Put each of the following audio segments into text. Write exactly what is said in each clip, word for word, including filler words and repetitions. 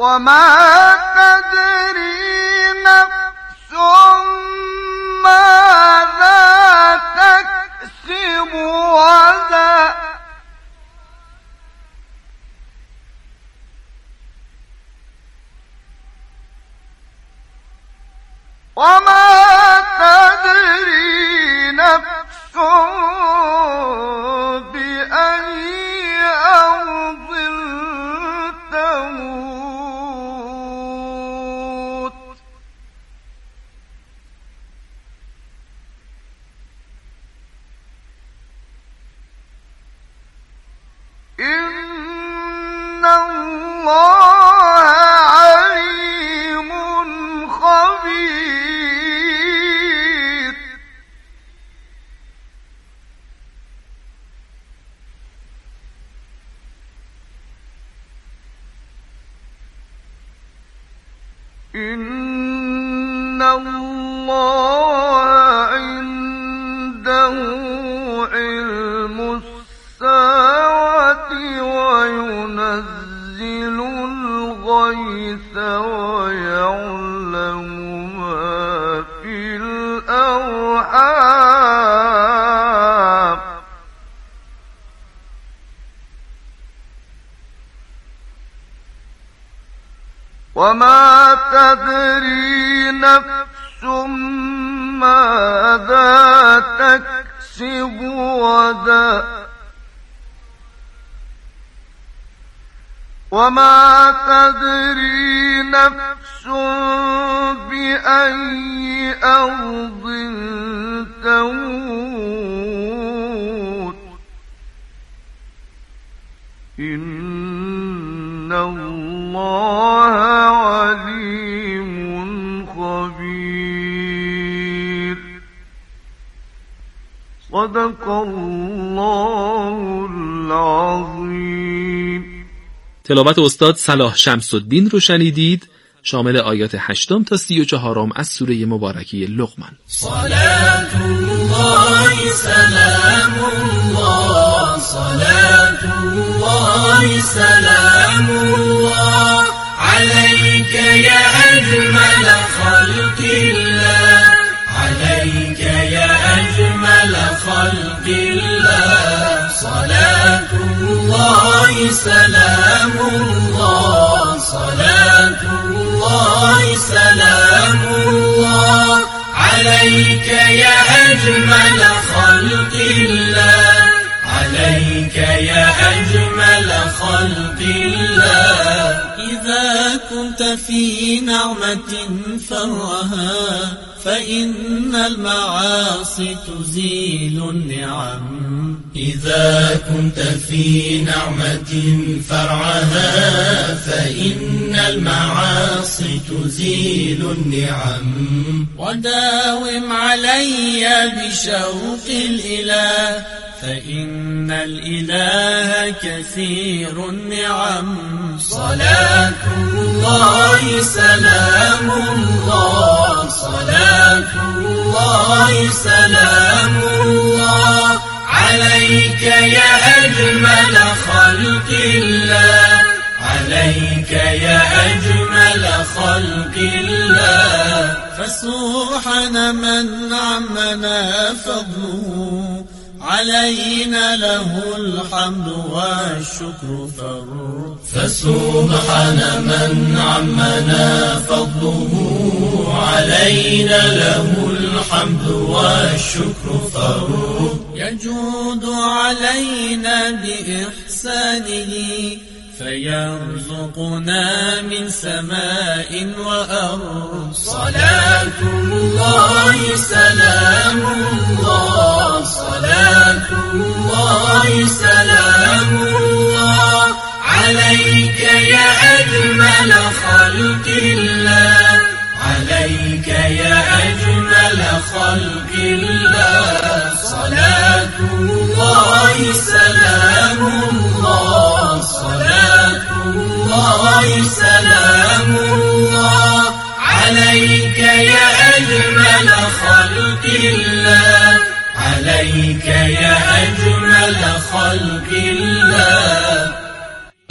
وما تدري نفس ماذا تكسب غدا وما تدري نفس بأي أرض تموت إن الله عليم خبير إن الله عنده علم الساعة وينزل الغيث ويعلم ما في الأرحام وما تدري نفس ماذا تكسب غدا وما تدري نفس بأي أرض تموت إن الله عليم خبير. صدق الله العظيم. تلاوت استاد صلاح شمس الدین رو شنیدید، شامل آیات هشتم تا سی و چهارم از سوره مبارکه لقمان. صلاة الله سلام الله صلاة الله سلام الله عليك يا أجمل خلق الله عليك يا أجمل خلق الله صلاة الله سلام الله صلاة الله سلام الله عليك يا أجمل خلق الله عليك يا أجمل خلق الله إذا كنت في نعمة فرها فإن المعاصي تزيل النعم إذا كنت في نعمة فرعها فإن المعاصي تزيل النعم وداوم علي بشوق الإله فإن الإله كثير النعم صلاة الله سلام الله صلاة الله سلام الله عليك يا أجمل خلق الله عليك يا أجمل خلق الله فسبحان من عمنا فضله علينا له الحمد والشكر فرد فسبحان من عمنا فضله علينا له الحمد والشكر فرد يجود علينا بإحسانه فيرزقنا من سماء وأرض صلاة الله سلام الله صلاة الله سلام الله عليك يا أجمل خلق الله عليك يا أجمل خلق الله صلاة الله سلام الله صلاة الله سلام الله عليك يا أجمل خلق الله عليك يا أجمل خلق الله.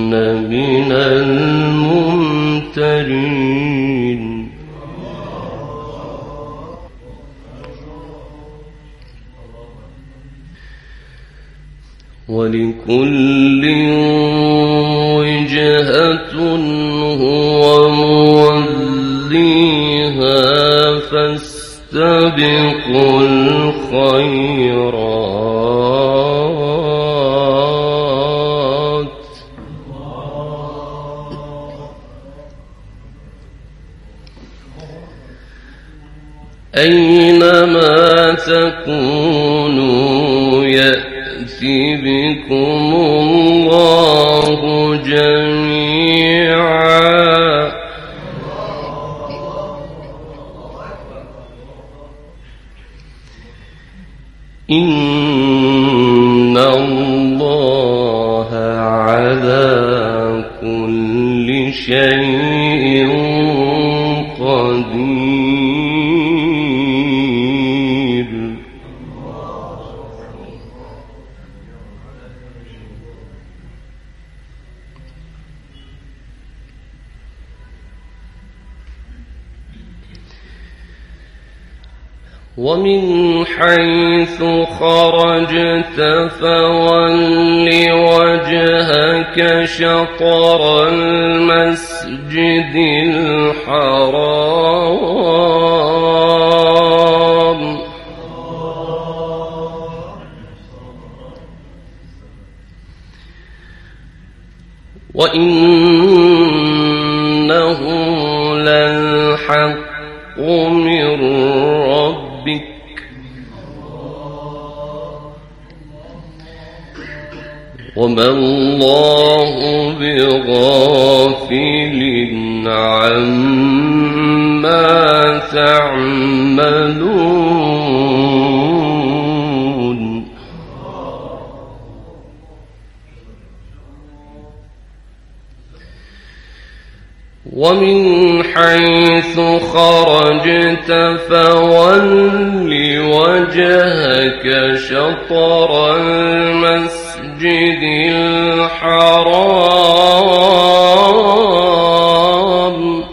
من الممترين ولكل وجهة هو موليها فاستبقوا الخيرات أينما تكونوا يأتي بكم الله جميعا إن الله على كل شيء قدير ومن حيث خرجت فول وجهك شطر المسجد الحرام وإنه للحق من ربك وما الله بغافل عما تعملون ومن حيث خرجت فول وجهك شطر المسجد الحرام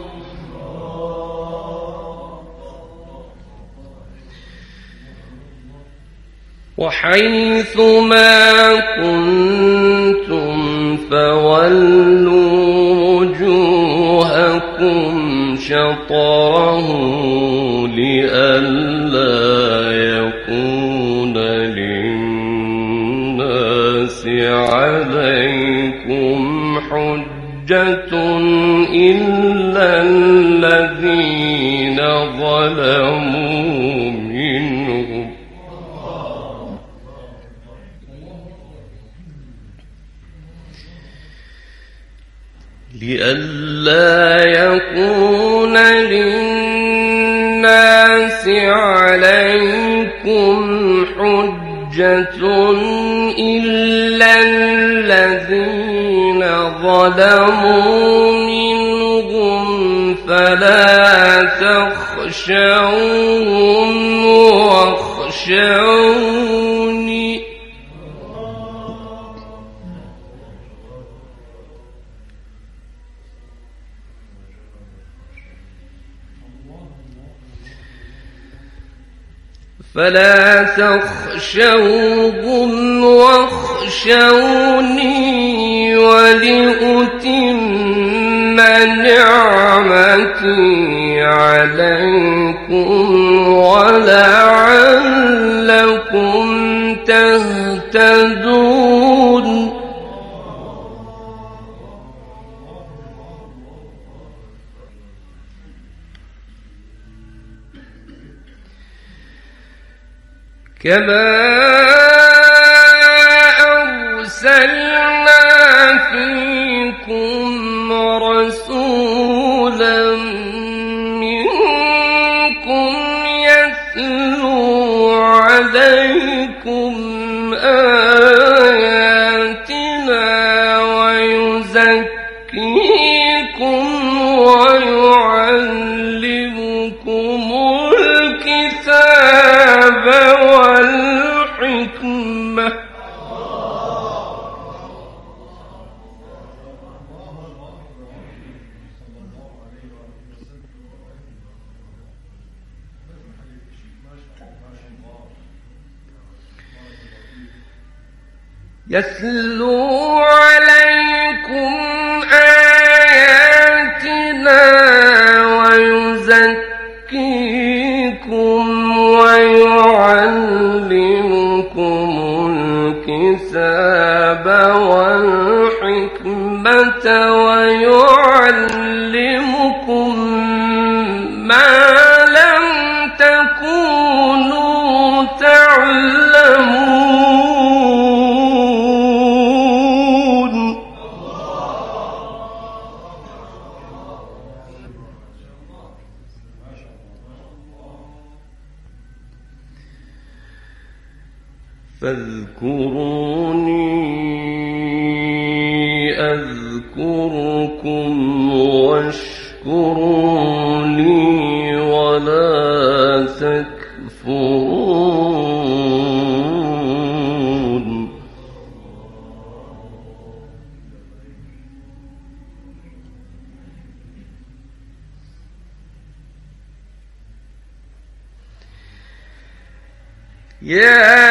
وحيث ما كنتم فولوا وجوهكم شطره لئلا يكون للناس عليكم حجة إلا الذين ظلموا منهم لئلا يكون للناس عليكم حجة إلا الذين ظلموا منهم فلا تخشوهم واخشوني فلا تخشوهم واخشوني ولأتم نعمتي عليكم ولعلكم تهتدون كما أرسلنا فيكم رسولا منكم يتلو عليكم آياتنا ويزكيكم ويعلمكم الكتاب والحكمة يتلو عليكم آياتنا ويزكيكم ويعلمكم الكتاب والحكمة ويعلمكم ما لم تكونوا تعلمون. فاذكروني أذكركم واشكروا لي ولا تكفرون. يا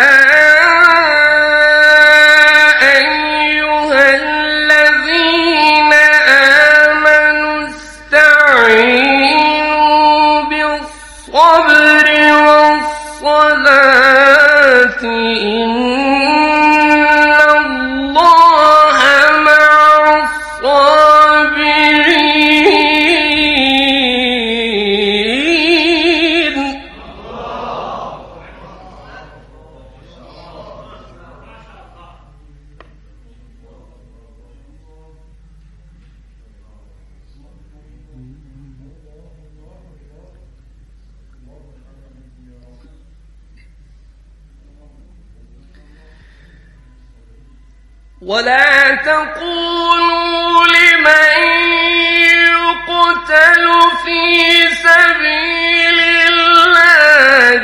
ولا تقولوا لمن يقتل في سبيل الله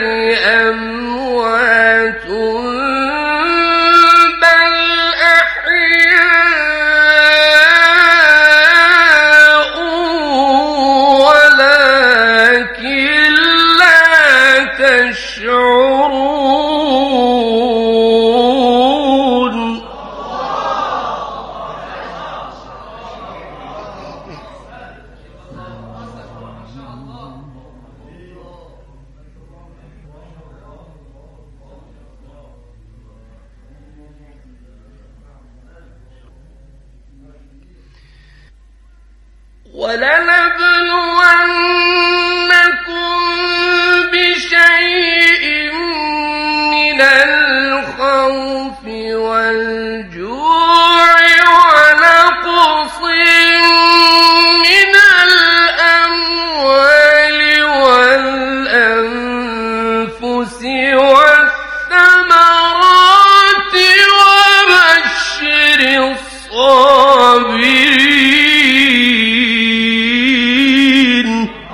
أموات بل أحياء ولكن لا تشعرون. ولنبلونكم بشيء من الخوف والجوع ونقص من الأموال والأنفس والثمرات وبشر الصابرين.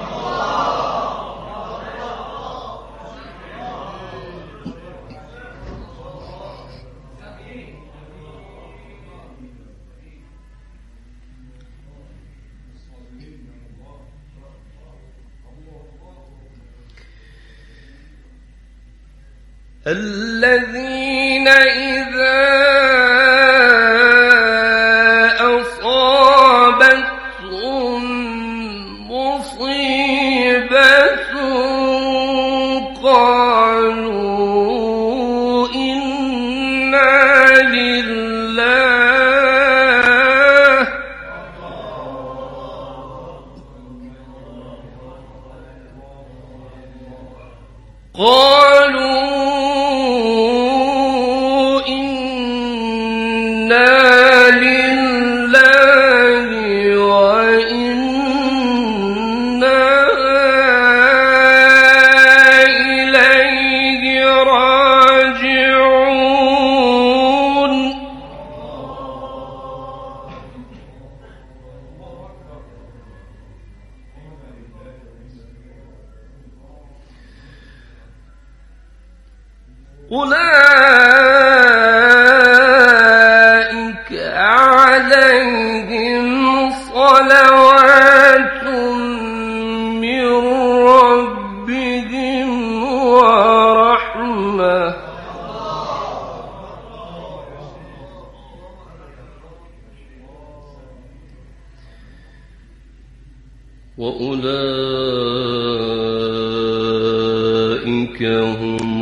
الذين إذا أصابتهم مصيبة قالوا إنا لله قالوا أولئك وأولئك هم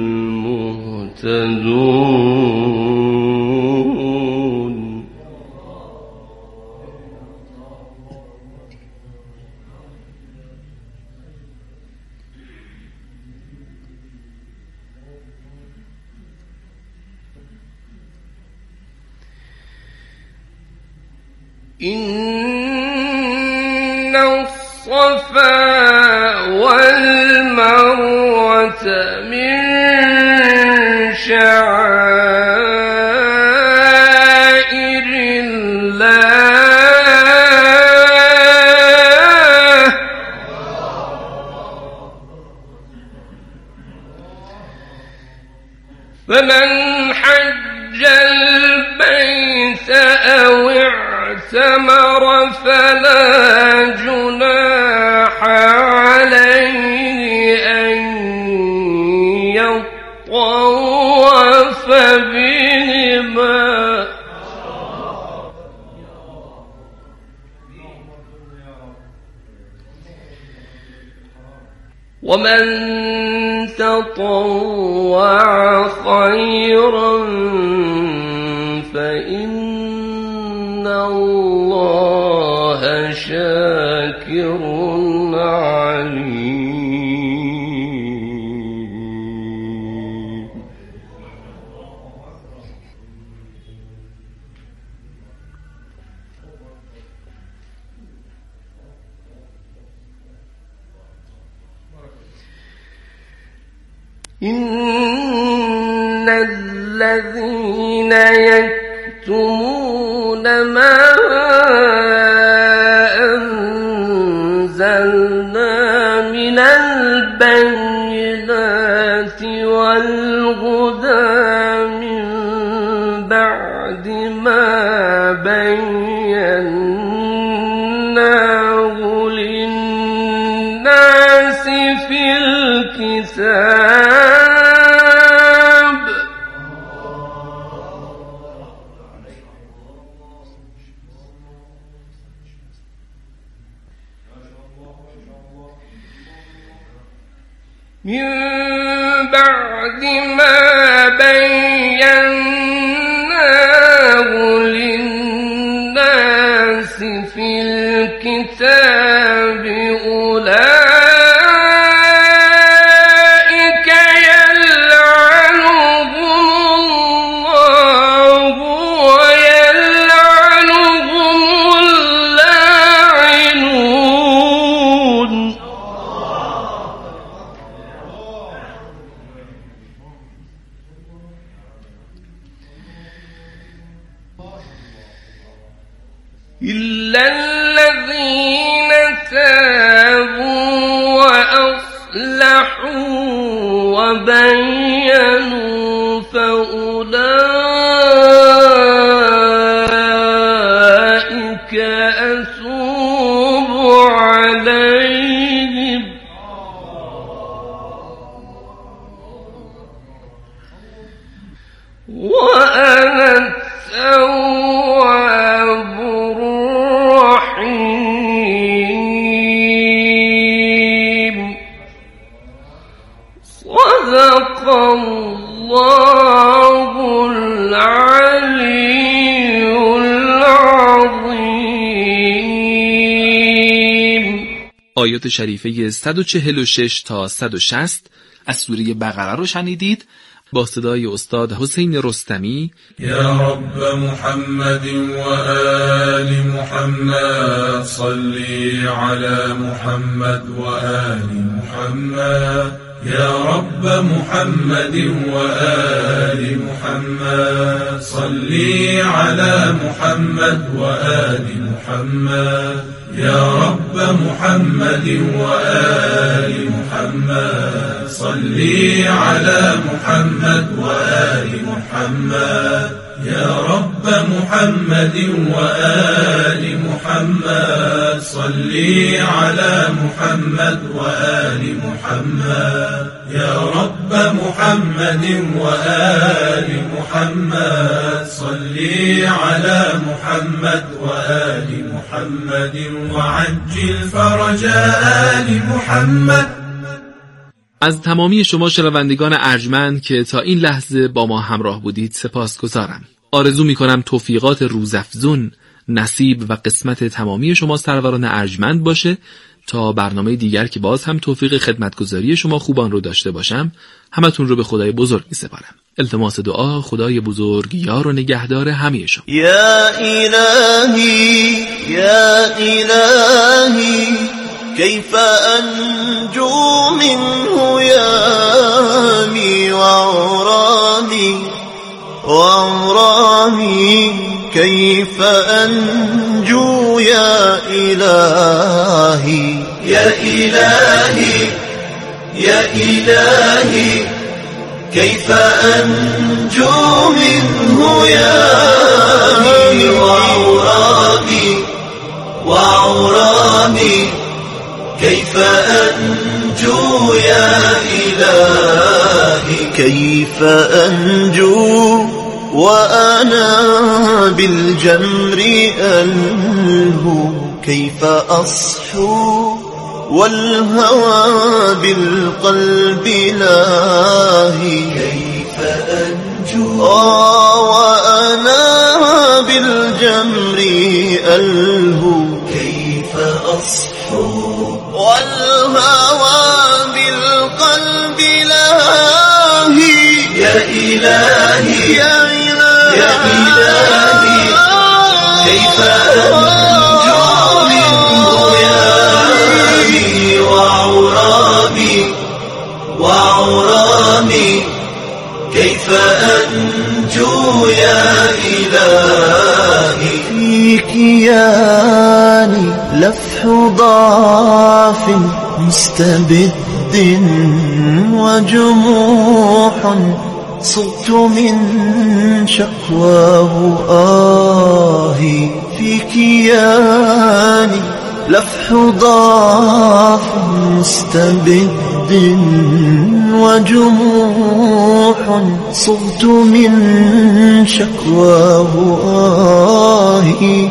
المهتدون. إن الصفا والمروة من شعائر الله، فمن حج البيت أو اعتمر فلا جناح عليه أن يطوف بهما، ومن تطوع خيرا فإن الله شاكر عليم. إن الذين يكتمون ما أنزلنا من البينات والهدى من بعد ما بيناه للناس في الكتاب من بعد ما بيناه للناس في الكتاب أولئك يلعنهم الله ويلعنهم اللاعنون. إلا الذين تابوا وأصلحوا وبينوا فأولئك أتوب عليهم، وأنا التواب الرحيم. صدق الله العلي العظيم. آیات شریفه صد و چهل و شش تا صد و شصت از سوره بقره رو شنیدید با صدای استاد حسین رستمی. یا رب محمد و آل محمد صلی علی محمد و آل محمد. يا رب محمد وآل محمد صلي على محمد وآل محمد. يا رب محمد وآل محمد صلي على محمد وآل محمد. يا رب محمد وآل محمد صلي على محمد وآل محمد. يا رب محمد وآل محمد صلي على محمد وآل محمد وعجل فرج آل محمد. از تمامی شما شنوندگان ارجمند که تا این لحظه با ما همراه بودید سپاسگزارم. آرزو می‌کنم توفیقات روزافزون نصیب و قسمت تمامی شما سروران ارجمند باشه تا برنامه دیگر که باز هم توفیق خدمتگزاری شما خوبان رو داشته باشم. همتون رو به خدای بزرگ می‌سپارم. التماس دعا خدای بزرگ یار و نگهدار همه شما. یا الهی یا الهی كيف أنجو منه يامي وعرامي وعرامي كيف أنجو يا إلهي يا إلهي يا إلهي كيف أنجو منه يامي وعرامي وعرامي كيف أنجو يا إلهي كيف أنجو وأنا بالجمر ألهو كيف أصحو والهوى بالقلب لاهي كيف أنجو وأنا بالجمر ألهو كيف أصحو والهوى بالقلب لاهي يا إلهي يا إلهي يا إلهي كيف أنجو منه يامي وعرامي وعرامي كيف أنجو يا إلهي فيك ياني لفح ضعف مستبد وجموح صرت من شكواه آهي فيك ياني لفح ضعف مستبد وجموح صرت من شكواه آهي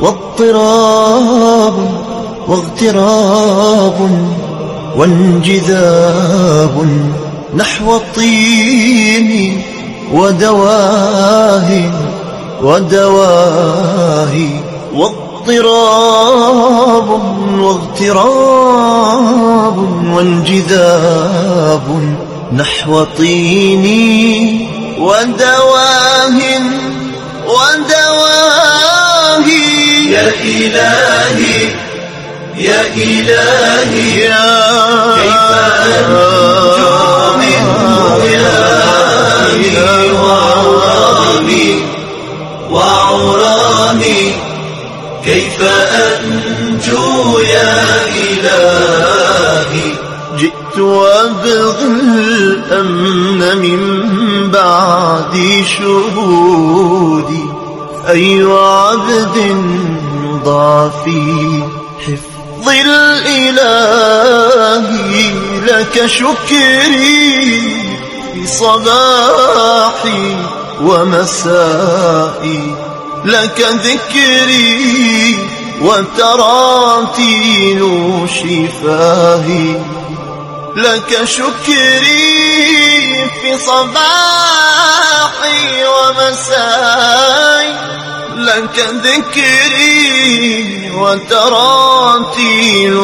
واضطراب واغتراب وانجذاب نحو الطين ودواه ودواه واضطراب واغتراب وانجذاب نحو طين ودواه ودواه يا إلهي يا إلهي يا كيف أنجو منه يامي وعرامي وعرامي كيف أنجو يا إلهي جئت وأبغي الأمن من بعد شهودي أي عبد ضاع في حفظ الإله لك شكري في صباحي ومسائي لك ذكري وتراتيل شفاهي لك شكري في صباحي ومسائي لك ذكري وتراتيل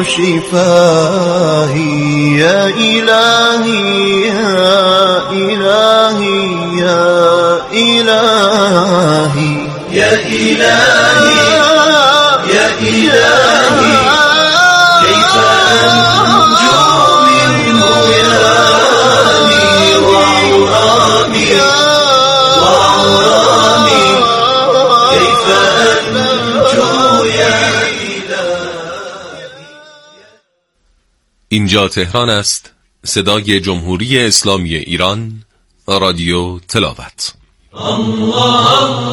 شفاهي يا إلهي يا إلهي يا إلهي يا إلهي يا إلهي كيف أنجو منه يامي وعرامي وعرامي كيف أنجو يا إلهي. اینجا تهران است، صدای جمهوری اسلامی ایران، رادیو تلاوت. الله